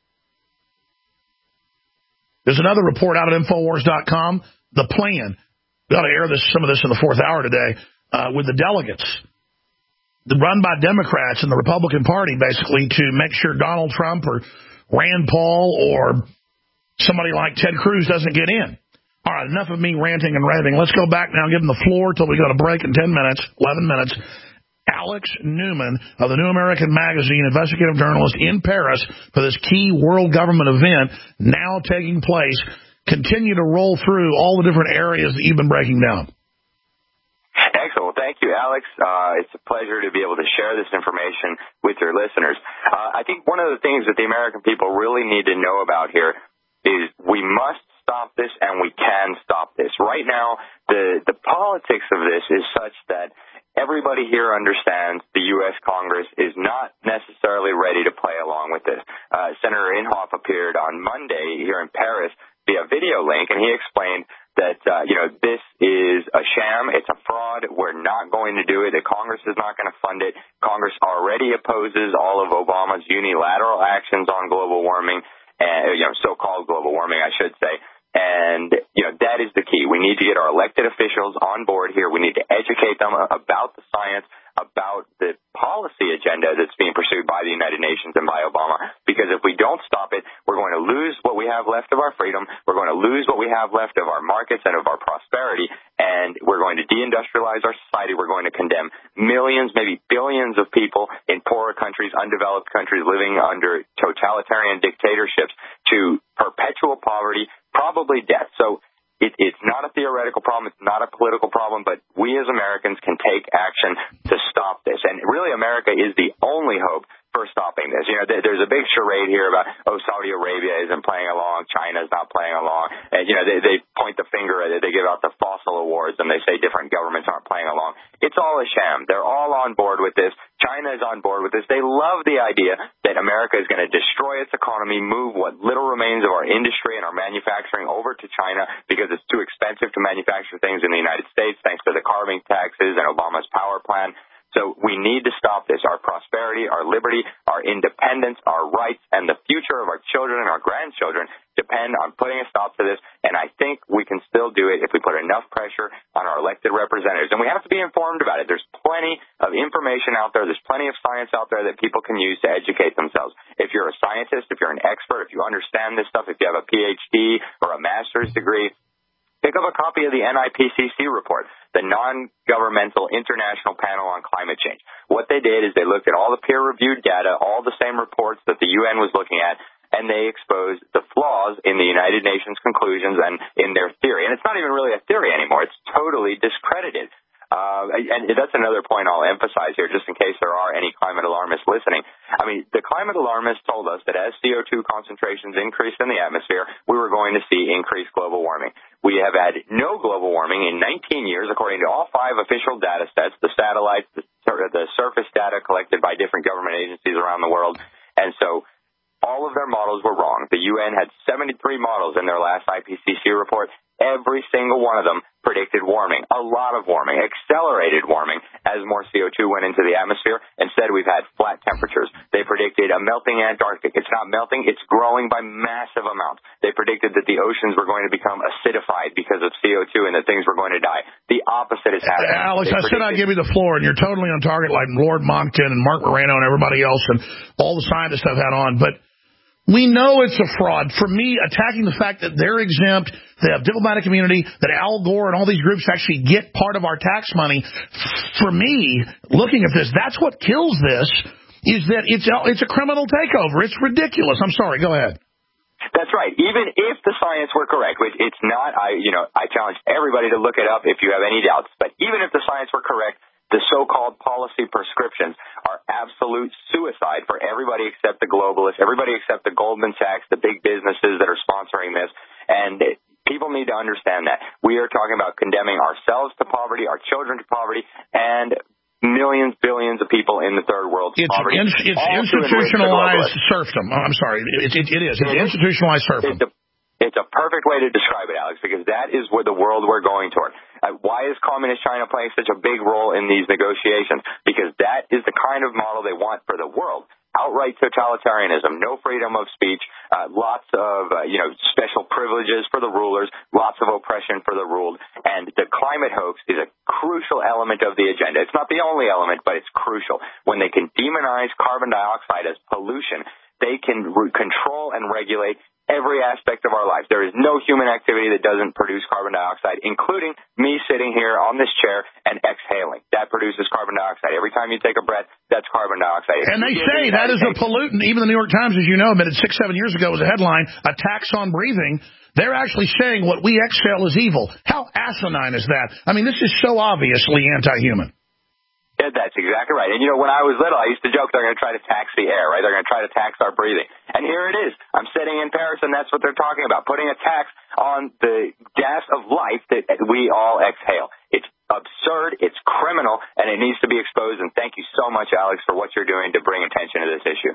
There's another report out at Infowars.com. The plan, we ought to air some of this in the fourth hour today, with the delegates run by Democrats and the Republican Party, basically, to make sure Donald Trump or Rand Paul or somebody like Ted Cruz doesn't get in. All right, enough of me ranting and raving. Let's go back now and give them the floor till we go to break in 10 minutes, 11 minutes. Alex Newman of the New American Magazine, investigative journalist in Paris for this key world government event now taking place. Continue to roll through all the different areas that you've been breaking down. Excellent. Well, thank you, Alex. It's a pleasure to be able to share this information with your listeners. I think one of the things that the American people really need to know about here is we must stop this, and we can stop this. Right now, the politics of this is such that everybody here understands the U.S. Congress is not necessarily ready to play along with this. Senator Inhofe appeared on Monday here in Paris via video link, and he explained that, this is a sham. It's a fraud. We're not going to do it. The Congress is not going to fund it. Congress already opposes all of Obama's unilateral actions on global warming, and, so-called global warming, I should say. And, that is the key. We need to get our elected officials on board here. We need to educate them about the science, about the policy agenda that's being pursued by the United Nations and by Obama. Because if we don't stop it, we're going to lose what we have left of our freedom. We're going to lose what we have left of our markets and of our prosperity. And we're going to deindustrialize our society. We're going to condemn millions, maybe billions of people in poorer countries, undeveloped countries living under totalitarian dictatorships to perpetual poverty, probably death. So it's not a theoretical problem. It's not a political problem, but we as Americans can take action to stop this. And really, America is the only hope for stopping this. There's a big charade here about, Saudi Arabia isn't playing along, China's not playing along. And, they point the finger at it. They give out the fossil awards, and they say different governments aren't playing along. It's all a sham. They're all on board with this. China is on board with this. They love the idea that America is going to destroy its economy, move what little remains of our industry and our manufacturing over to China because it's too expensive to manufacture things in the United States thanks to the carbon taxes and Obama's power plan. So we need to stop this. Our prosperity, our liberty, our independence, our rights, and the future of our children and our grandchildren depend on putting a stop to this. And I think we can still do it if we put enough pressure on our elected representatives. And we have to be informed about it. There's plenty of information out there. There's plenty of science out there that people can use to educate themselves. If you're a scientist, if you're an expert, if you understand this stuff, if you have a PhD or a master's degree, pick up a copy of the NIPCC report, the Non-Governmental International Panel on Climate Change. What they did is they looked at all the peer-reviewed data, all the same reports that the UN was looking at, and they exposed the flaws in the United Nations conclusions and in their theory. And it's not even really a theory anymore. It's totally discredited. And that's another point I'll emphasize here, just in case there are any climate alarmists listening. I mean, the climate alarmists told us that as CO2 concentrations increased in the atmosphere, we were going to see increased global warming. We have had no global warming in 19 years, according to all 5 official data sets, the satellites, the surface data collected by different government agencies around the world. And so all of their models were wrong. The UN had 73 models in their last IPCC report. Every single one of them predicted warming, a lot of warming, accelerated warming as more CO2 went into the atmosphere. Instead, we've had flat temperatures. They predicted a melting Antarctic. It's not melting. It's growing by massive amounts. They predicted that the oceans were going to become acidified because of CO2 and that things were going to die. The opposite is happening. Alex, I said I'd give you the floor, and you're totally on target like Lord Monckton and Mark Moreno and everybody else and all the scientists I've had on. But we know it's a fraud. For me, attacking the fact that they're exempt, they have diplomatic immunity, that Al Gore and all these groups actually get part of our tax money, for me, looking at this, that's what kills this, is that it's a criminal takeover. It's ridiculous. I'm sorry. Go ahead. That's right. Even if the science were correct, which it's not, I challenge everybody to look it up if you have any doubts, but even if the science were correct, The so-called policy prescriptions are absolute suicide for everybody except the globalists, everybody except the Goldman Sachs, the big businesses that are sponsoring this. And people need to understand that. We are talking about condemning ourselves to poverty, our children to poverty, and millions, billions of people in the third world to poverty. It's institutionalized serfdom. I'm sorry. It is. It's institutionalized serfdom. It's a perfect way to describe it, Alex, because that is where the world we're going toward. Why is Communist China playing such a big role in these negotiations? Because that is the kind of model they want for the world. Outright totalitarianism, no freedom of speech, lots of, special privileges for the rulers, lots of oppression for the ruled. And the climate hoax is a crucial element of the agenda. It's not the only element, but it's crucial. When they can demonize carbon dioxide as pollution, they can control and regulate every aspect of our life. There is no human activity that doesn't produce carbon dioxide, including me sitting here on this chair and exhaling. That produces carbon dioxide. Every time you take a breath, that's carbon dioxide. And they say that is a pollutant. Even the New York Times, as you know, admitted 6-7 years ago was a headline, a tax on breathing. They're actually saying what we exhale is evil. How asinine is that? I mean, this is so obviously anti-human. Yeah, that's exactly right. And, when I was little, I used to joke they're going to try to tax the air, right? They're going to try to tax our breathing. And here it is. I'm sitting in Paris, and that's what they're talking about, putting a tax on the gas of life that we all exhale. It's absurd, it's criminal, and it needs to be exposed. And thank you so much, Alex, for what you're doing to bring attention to this issue.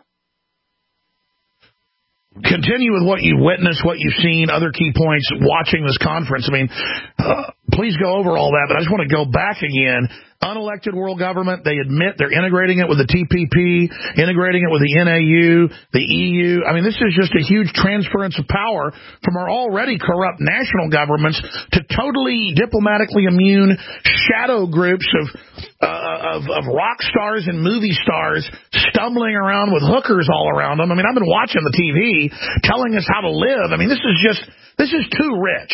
Continue with what you witnessed, what you've seen, other key points watching this conference. I mean, please go over all that, but I just want to go back again. Unelected world government, they admit they're integrating it with the TPP, integrating it with the NAU, the EU. I mean, this is just a huge transference of power from our already corrupt national governments to totally diplomatically immune shadow groups of rock stars and movie stars stumbling around with hookers all around them. I mean, I've been watching the TV telling us how to live. I mean, this is too rich.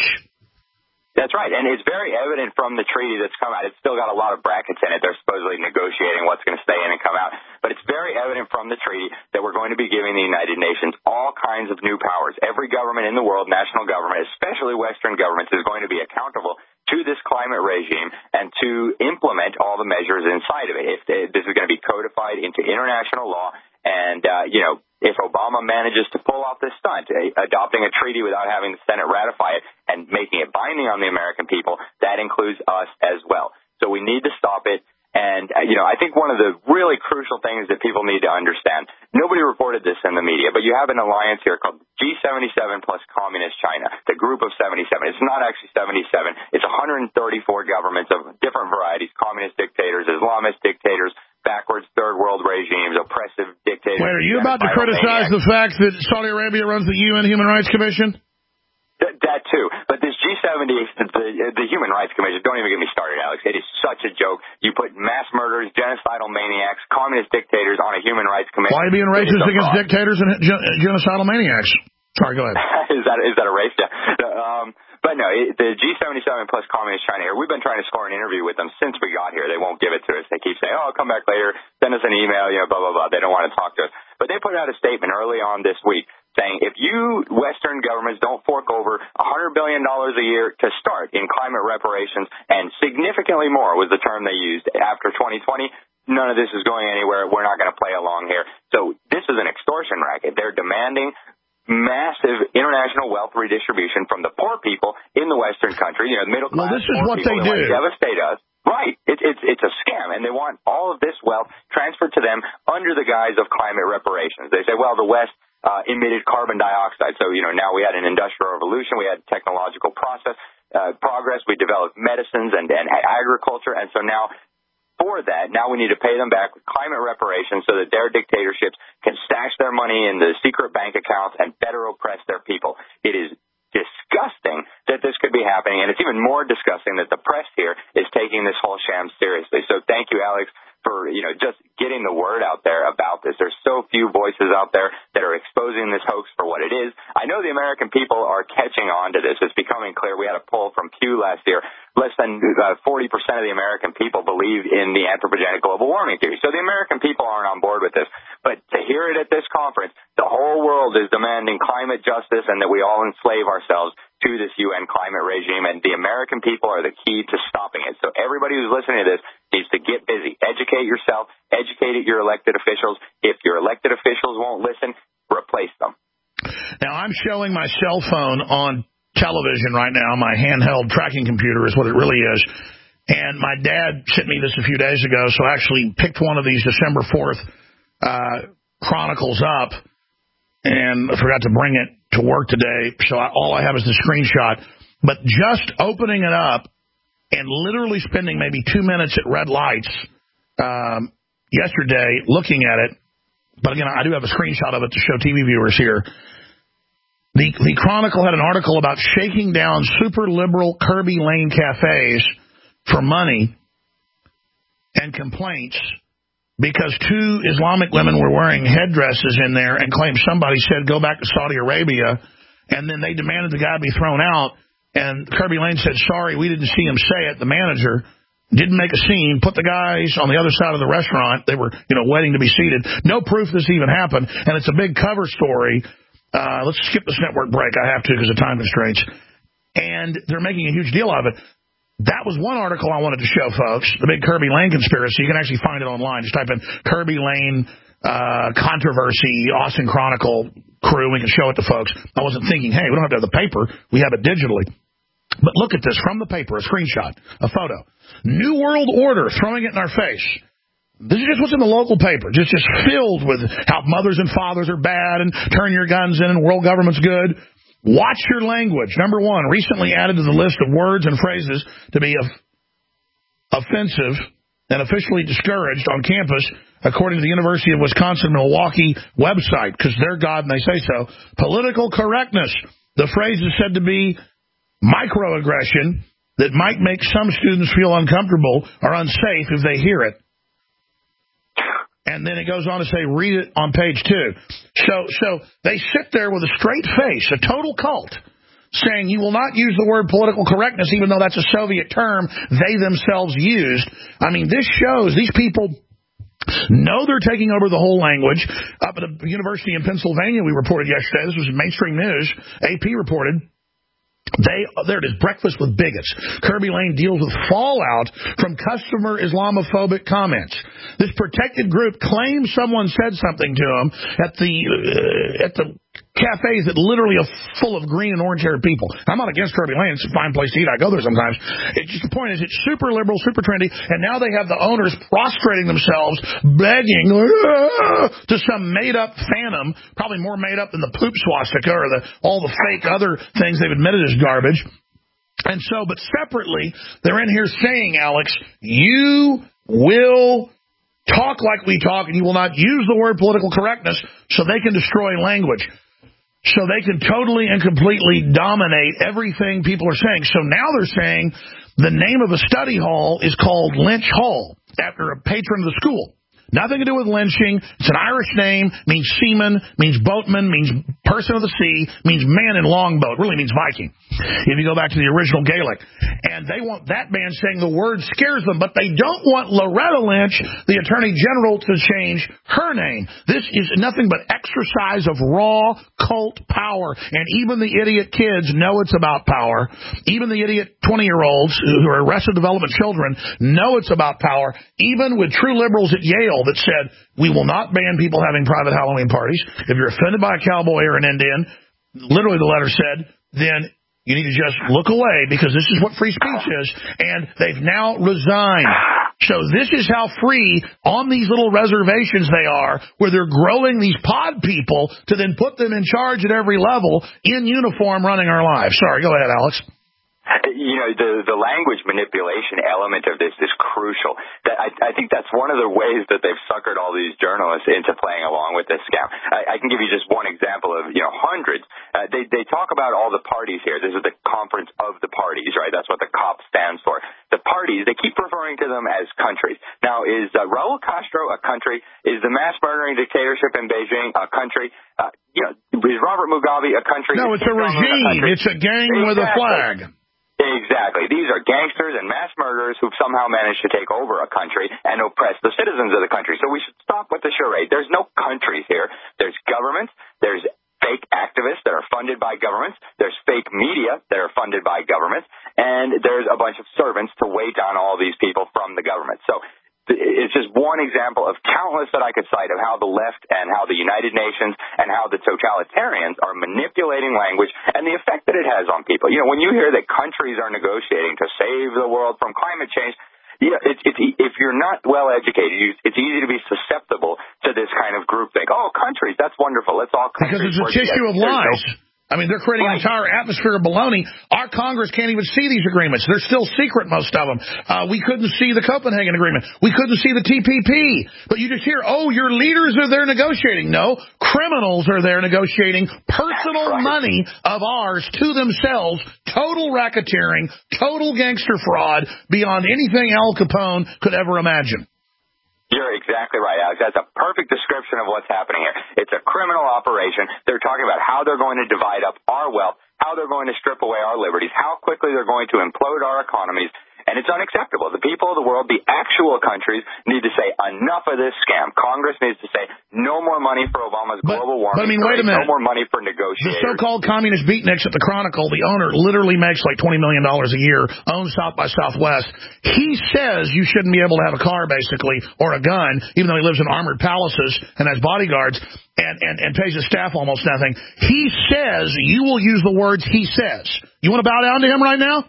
That's right, and it's very evident from the treaty that's come out. It's still got a lot of brackets in it. They're supposedly negotiating what's going to stay in and come out. But it's very evident from the treaty that we're going to be giving the United Nations all kinds of new powers. Every government in the world, national government, especially Western governments, is going to be accountable to this climate regime and to implement all the measures inside of it. If this is going to be codified into international law, and, if Obama manages to pull off this stunt, adopting a treaty without having the Senate ratify it and making it binding on the American people, that includes us as well. So we need to stop it. And, I think one of the really crucial things that people need to understand, nobody reported this in the media, but you have an alliance here called G77 plus Communist China, the group of 77. It's not actually 77. It's 134 governments of different varieties, communist dictators, Islamist dictators, backwards third world regimes, oppressive dictators. Wait, are you about to criticize the fact that Saudi Arabia runs the UN Human Rights Commission? That too. But this G70, the Human Rights Commission, don't even get me started, Alex. It is such a joke. You put mass murderers, genocidal maniacs, communist dictators on a Human Rights Commission. Why are you being racist against dictators and genocidal maniacs? Sorry, go ahead. Is that a race? Yeah. But no, the G77 plus Communist China here, we've been trying to score an interview with them since we got here. They won't give it to us. They keep saying, I'll come back later, send us an email, blah, blah, blah. They don't want to talk to us. But they put out a statement early on this week saying if you Western governments don't fork over $100 billion a year to start in climate reparations, and significantly more was the term they used after 2020, none of this is going anywhere. We're not going to play along here. So this is an extortion racket. They're demanding massive international wealth redistribution from the poor people in the Western country, the middle class. Well, this is what they do. Devastate us. Right. It's a scam, and they want all of this wealth transferred to them under the guise of climate reparations. They say, well, the West emitted carbon dioxide, so now we had an industrial revolution, we had technological progress, we developed medicines and agriculture, and so now for that, now we need to pay them back with climate reparations so that their dictatorships can stash their money in the secret bank accounts and better oppress their people. It is disgusting that this could be happening, and it's even more disgusting that the press here is taking this whole sham seriously. So thank you, Alex, for just getting the word out there about this. There's so few voices out there that are exposing this hoax for what it is. I know the American people are catching on to this. It's becoming clear. We had a poll from Pew last year. Less than 40% of the American people believe in the anthropogenic global warming theory. So the American people aren't on board with this. But to hear it at this conference, the whole world is demanding climate justice and that we all enslave ourselves to this UN climate regime, and the American people are the key to stopping it. So everybody who's listening to this needs to get busy. Educate yourself. Educate your elected officials. If your elected officials won't listen, replace them. Now, I'm showing my cell phone on television right now. My handheld tracking computer is what it really is. And my dad sent me this a few days ago, so I actually picked one of these December 4th Chronicles up, and I forgot to bring it to work today, so all I have is the screenshot. But just opening it up and literally spending maybe 2 minutes at red lights yesterday looking at it, but again, I do have a screenshot of it to show TV viewers here. The Chronicle had an article about shaking down super liberal Kirby Lane cafes for money and complaints because 2 Islamic women were wearing headdresses in there and claimed somebody said go back to Saudi Arabia, and then they demanded the guy be thrown out, and Kirby Lane said, sorry, we didn't see him say it. The manager didn't make a scene, put the guys on the other side of the restaurant. They were, waiting to be seated. No proof this even happened, and it's a big cover story. Let's skip this network break. I have to because of time constraints. And they're making a huge deal of it. That was one article I wanted to show, folks, the big Kirby Lane conspiracy. You can actually find it online. Just type in Kirby Lane controversy, Austin Chronicle crew. We can show it to folks. I wasn't thinking, hey, we don't have to have the paper. We have it digitally. But look at this from the paper, a screenshot, a photo. New World Order throwing it in our face. This is just what's in the local paper, just filled with how mothers and fathers are bad and turn your guns in and world government's good. Watch your language. Number 1, recently added to the list of words and phrases to be offensive and officially discouraged on campus, according to the University of Wisconsin-Milwaukee website, because they're God and they say so. Political correctness. The phrase is said to be microaggression that might make some students feel uncomfortable or unsafe if they hear it. And then it goes on to say, read it on page 2. So they sit there with a straight face, a total cult, saying you will not use the word political correctness, even though that's a Soviet term they themselves used. I mean, this shows these people know they're taking over the whole language. Up at a university in Pennsylvania, we reported yesterday, this was mainstream news, AP reported, there it is, breakfast with bigots. Kirby Lane deals with fallout from customer Islamophobic comments. This protected group claims someone said something to him at the cafes that literally are full of green and orange-haired people. I'm not against Kirby Lane. It's a fine place to eat. I go there sometimes. The point is, it's super liberal, super trendy, and now they have the owners prostrating themselves, begging to some made-up phantom, probably more made up than the poop swastika or all the fake other things they've admitted is garbage. And so, but separately, they're in here saying, Alex, you will talk like we talk, and you will not use the word political correctness so they can destroy language. So they can totally and completely dominate everything people are saying. So now they're saying the name of a study hall is called Lynch Hall, after a patron of the school. Nothing to do with lynching. It's an Irish name, means seaman, means boatman, means person of the sea, means man in longboat, really means Viking, if you go back to the original Gaelic. And they want that man saying the word scares them, but they don't want Loretta Lynch, the Attorney General, to change her name. This is nothing but exercise of raw cult power, and even the idiot kids know it's about power. Even the idiot 20-year-olds who are Arrested Development children know it's about power, even with true liberals at Yale that said, we will not ban people having private Halloween parties. If you're offended by a cowboy or an Indian, literally the letter said, then you need to just look away because this is what free speech is. And they've now resigned. So this is how free on these little reservations they are, where they're growing these pod people to then put them in charge at every level in uniform running our lives. Sorry, go ahead, Alex. The language manipulation element of this is crucial. I think that's one of the ways that they've suckered all these journalists into playing along with this scam. I can give you just one example of, hundreds. They talk about all the parties here. This is the Conference of the Parties, right? That's what the COP stands for. The parties, they keep referring to them as countries. Now, is Raul Castro a country? Is the mass murdering dictatorship in Beijing a country? Is Robert Mugabe a country? No, it's a regime. It's a gang with a flag. Exactly. These are gangsters and mass murderers who've somehow managed to take over a country and oppress the citizens of the country. So we should stop with the charade. There's no countries here. There's governments. There's fake activists that are funded by governments. There's fake media that are funded by governments. And there's a bunch of servants to wait on all these people from the government. So it's just one example of countless that I could cite of how the left and how the United Nations and how the totalitarians are manipulating language and the effect that it has on people. You know, when you hear that countries are negotiating to save the world from climate change, you know, if you're not well educated, it's easy to be susceptible to this kind of groupthink. Oh, countries, that's wonderful. Let's all countries because it's a tissue of lies. I mean, they're creating an entire atmosphere of baloney. Our Congress can't even see these agreements. They're still secret, most of them. We couldn't see the Copenhagen Agreement. We couldn't see the TPP. But you just hear, oh, your leaders are there negotiating. No, criminals are there negotiating personal money of ours to themselves. Total racketeering, total gangster fraud beyond anything Al Capone could ever imagine. You're exactly right, Alex. That's a perfect description of what's happening here. It's a criminal operation. They're talking about how they're going to divide up our wealth, how they're going to strip away our liberties, how quickly they're going to implode our economies. And it's unacceptable. The people of the world, the actual countries, need to say enough of this scam. Congress needs to say no more money for Obama's global warming. But I mean, wait a minute. No more money for negotiators. The so-called communist beatniks at the Chronicle, the owner literally makes like $20 million a year, owns South by Southwest. He says you shouldn't be able to have a car, basically, or a gun, even though he lives in armored palaces and has bodyguards and pays his staff almost nothing. He says you will use the words he says. You want to bow down to him right now?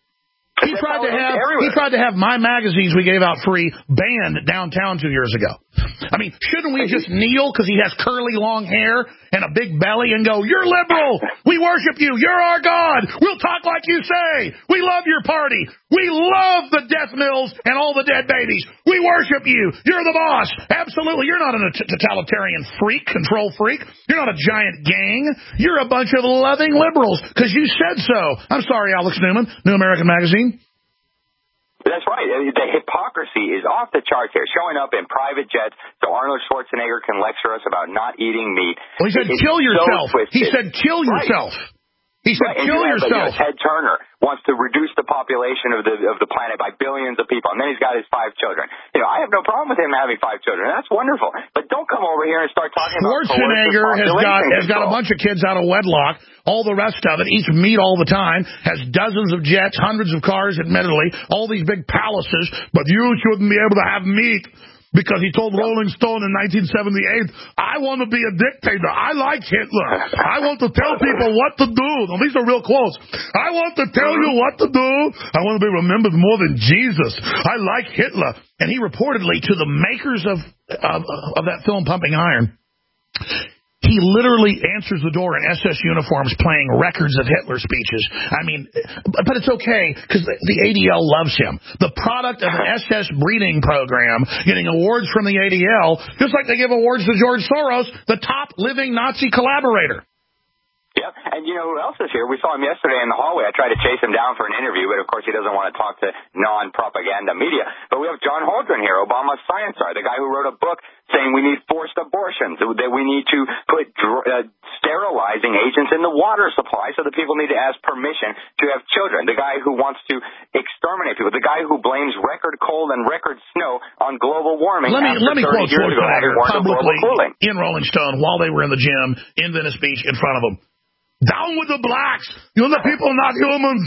He tried to have my magazines we gave out free banned downtown 2 years ago. I mean, shouldn't we just kneel because he has curly long hair and a big belly and go, you're liberal, we worship you, you're our God, we'll talk like you say, we love your party, we love the death mills and all the dead babies, we worship you, you're the boss. Absolutely, you're not a totalitarian freak, control freak, you're not a giant gang, you're a bunch of loving liberals because you said so. I'm sorry, Alex Newman, New American Magazine. That's right. The hypocrisy is off the charts here, showing up in private jets so Arnold Schwarzenegger can lecture us about not eating meat. Well, he said, kill yourself. He said, kill yourself. He said, kill yourself. Ted Turner wants to reduce the population of the planet by billions of people, and then he's got his 5 children. You know, I have no problem with him having 5 children. That's wonderful. But don't come over here and start talking about Schwarzenegger has got a bunch of kids out of wedlock. All the rest of it, eats meat all the time, has dozens of jets, hundreds of cars, admittedly, all these big palaces, but you shouldn't be able to have meat. Because he told Rolling Stone in 1978, I want to be a dictator. I like Hitler. I want to tell people what to do. Now, these are real quotes. I want to tell you what to do. I want to be remembered more than Jesus. I like Hitler. And he reportedly, to the makers of that film Pumping Iron, he literally answers the door in SS uniforms playing records of Hitler speeches. I mean, but it's okay because the ADL loves him. The product of an SS breeding program getting awards from the ADL, just like they give awards to George Soros, the top living Nazi collaborator. Yep, and you know who else is here? We saw him yesterday in the hallway. I tried to chase him down for an interview, but of course he doesn't want to talk to non-propaganda media. But we have John Holdren here, Obama's science czar, the guy who wrote a book saying we need forced abortions, that we need to put sterilizing agents in the water supply so that people need to ask permission to have children. The guy who wants to exterminate people. The guy who blames record cold and record snow on global warming. Let me quote Schwarzenegger publicly in Rolling Stone while they were in the gym in Venice Beach in front of them. Down with the blacks! You're the people, not humans!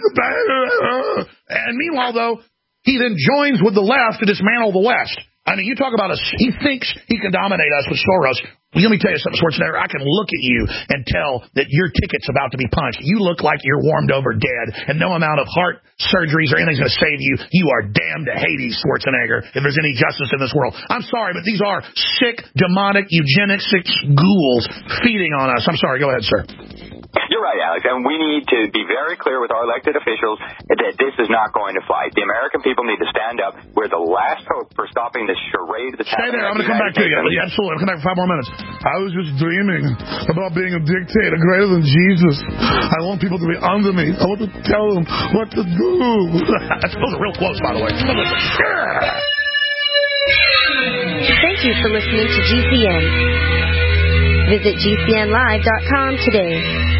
And meanwhile, though, he then joins with the left to dismantle the West. I mean, you talk about he thinks he can dominate us with Soros. Well, let me tell you something, Schwarzenegger. I can look at you and tell that your ticket's about to be punched. You look like you're warmed over dead, and no amount of heart surgeries or anything's going to save you. You are damned to Hades, Schwarzenegger, if there's any justice in this world. I'm sorry, but these are sick, demonic, eugenicist ghouls feeding on us. I'm sorry. Go ahead, sir. You're right, Alex, and we need to be very clear with our elected officials that this is not going to fly. The American people need to stand up. We're the last hope for stopping this charade that's happening. Stay there. I'm going to come back to you. Yeah, absolutely. I'm going to come back for 5 more minutes. I was just dreaming about being a dictator greater than Jesus. I want people to be under me. I want to tell them what to do. Those are real quotes, by the way. Thank you for listening to GCN. Visit GCNlive.com today.